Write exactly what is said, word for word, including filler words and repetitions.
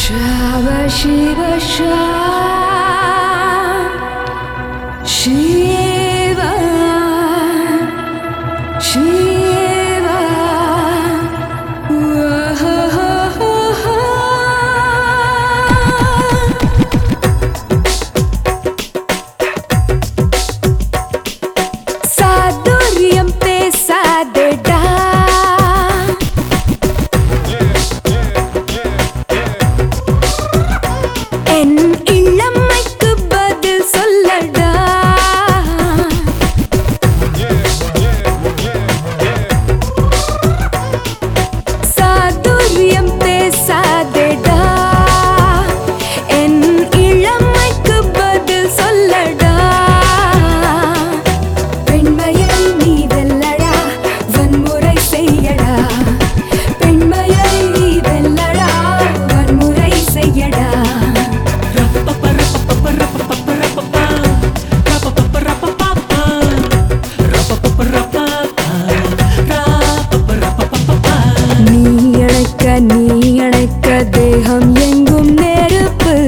Shiva Shiva Shiva Shiva Shiva Saduriyam pesadeda என் இளமைக்கு பதில் சொல்லடா சாதுரியம் பேசாதடா என் இளமைக்கு பதில் சொல்லடா பெண்மையை நீ வெல்லடா வன்முறை செய்யடா பெண்மையை நீ வெல்லடா வன்முறை செய்யடா நீ